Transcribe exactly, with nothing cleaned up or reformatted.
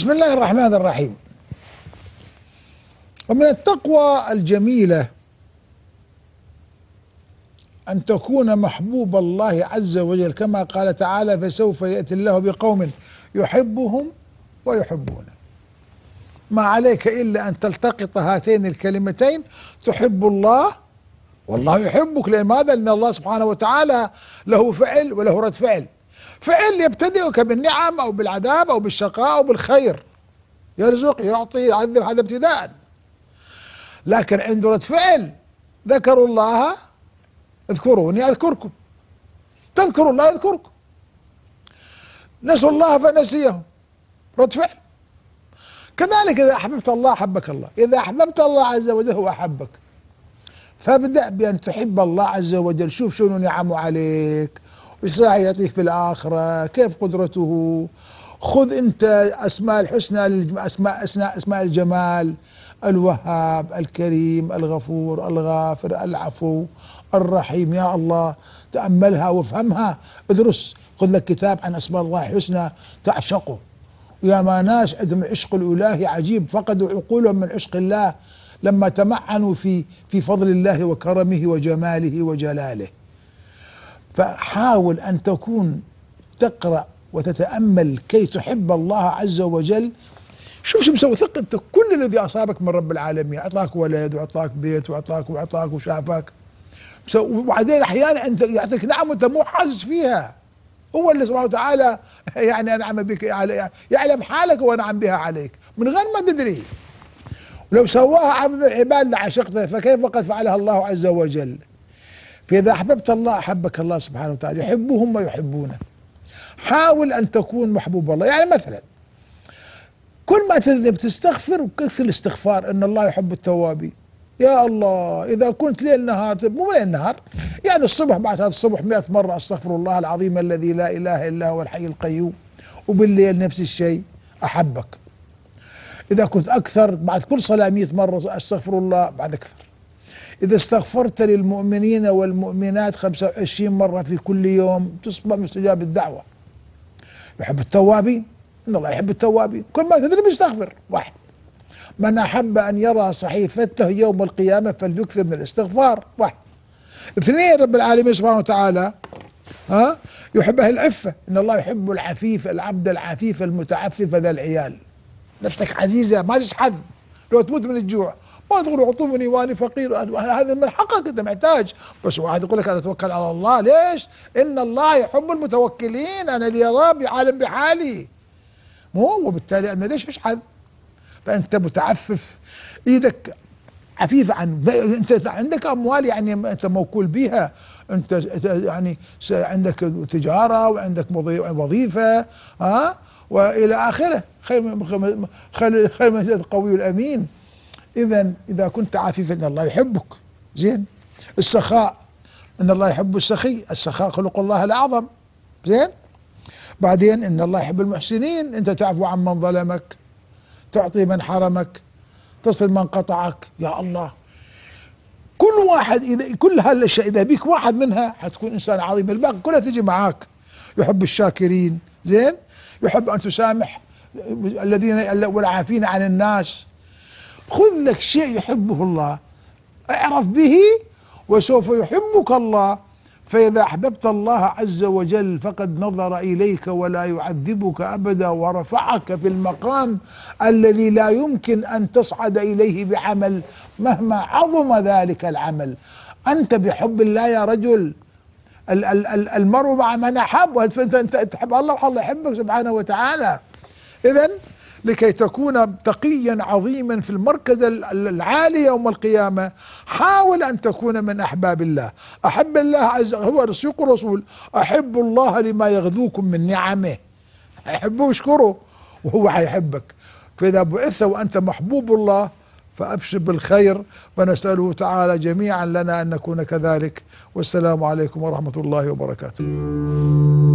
بسم الله الرحمن الرحيم. ومن التقوى الجميلة أن تكون محبوب الله عز وجل كما قال تعالى: فسوف يأتي الله بقوم يحبهم ويحبونه. ما عليك إلا أن تلتقط هاتين الكلمتين: تحب الله والله يحبك. لأن ماذا؟ لأن الله سبحانه وتعالى له فعل وله رد فعل. فعل يبتدئك بالنعم أو بالعذاب أو بالشقاء أو بالخير، يرزق يعطي يعذب، هذا ابتداء. لكن عنده رد فعل: ذكروا الله اذكروني اذكركم، تذكروا الله يذكركم، نسوا الله فنسيهم، رد فعل. كذلك إذا أحببت الله أحبك الله، إذا أحببت الله عز وجل هو أحبك. فابدأ بأن تحب الله عز وجل. شوف شنو نعمه عليك، وإيش راح يعطيك في الآخرة، كيف قدرته. خذ أنت أسماء الحسنى، أسماء أسماء أسماء الجمال: الوهاب، الكريم، الغفور، الغافر، العفو، الرحيم. يا الله تأملها وافهمها، ادرس، خذ لك كتاب عن أسماء الله الحسنى تعشقه. يا ما ناس عندهم عشق الإلهي عجيب، فقدوا عقولهم من عشق الله لما تمعنوا في في فضل الله وكرمه وجماله وجلاله. فحاول أن تكون تقرأ وتتأمل كي تحب الله عز وجل. شوف شو مسوي، ثق انت كل الذي اصابك من رب العالمين، اعطاك ولد واعطاك بيت واعطاك واعطاك وشافك، وبعدين احيانا انت يعطيك نعم وانت مو حاسس فيها. هو اللي سبحانه وتعالى يعني انعم بك، يعلم حالك وانعم بها عليك من غير ما تدري. ولو سواها عبد من العباد لعشقته، فكيف قد فعلها الله عز وجل. فاذا احببت الله احبك الله سبحانه وتعالى، يحبهم ويحبونه. حاول ان تكون محبوب الله. يعني مثلا كل ما تذنب تستغفر وكثر الاستغفار، ان الله يحب التوابين. يا الله اذا كنت ليل نهار، مو ليل نهار يعني الصبح، بعد هذا الصبح مئة مرة استغفر الله العظيم الذي لا اله الا هو الحي القيوم، وبالليل نفس الشيء، احبك. اذا كنت اكثر بعد كل صلاة مئة مرة استغفر الله، بعد اكثر. اذا استغفرت للمؤمنين والمؤمنات خمسة وعشرين مرة في كل يوم تصبح مستجاب الدعوة. يحب التوابين، إن الله يحب التوابين. كل ما تذنب استغفر. واحد: من أحب أن يرى صحيفته يوم القيامة فليكثر من الاستغفار. واحد. اثنين: رب العالمين سبحانه وتعالى ها يحب أهل العفة، إن الله يحب العفيف، العبد العفيف المتعفف ذا العيال. نفسك عزيزة ما تشحذ، لو تموت من الجوع ما تقول اعطوني واني فقير. هذا من حقك، انت محتاج. بس واحد يقول لك انا اتوكل على الله. ليش؟ ان الله يحب المتوكلين، انا لي رب عالم بحالي. مو وبالتالي انا ليش اشحذ؟ فانت متعفف، ايدك عفيفه عن، انت عندك اموال يعني انت موكول بها، انت يعني عندك تجاره وعندك وظيفه ها والى اخره. خير من خير خير من القوي الامين. اذا اذا كنت عفيفا ان الله يحبك. زين. السخاء، ان الله يحب السخي، السخاء خلق الله الاعظم. زين. بعدين ان الله يحب المحسنين، انت تعفو عن من ظلمك، تعطي من حرمك، تصل من قطعك. يا الله كل واحد اذا كل هالاشياء اذا بيك واحد منها حتكون انسان عظيم، الباقي كلها تجي معاك. يحب الشاكرين. زين. يحب ان تسامح الذين والعافين عن الناس. خذ لك شيء يحبه الله، اعرف به وسوف يحبك الله. فإذا أحببت الله عز وجل فقد نظر إليك ولا يعذبك أبدا، ورفعك في المقام الذي لا يمكن أن تصعد إليه بعمل مهما عظم ذلك العمل. أنت بحب الله يا رجل، المرء مع من أحب، فأنت أنت تحب الله والله يحبك سبحانه وتعالى. إذن لكي تكون تقيا عظيما في المركز العالي يوم القيامة، حاول أن تكون من أحباب الله. أحب الله عز وجل، هو رسول الرسول: أحب الله لما يغذوكم من نعمه. أحبه واشكره وهو حيحبك. فإذا بعثت وأنت محبوب الله فأبشر بالخير، ونسأله تعالى جميعا لنا أن نكون كذلك. والسلام عليكم ورحمة الله وبركاته.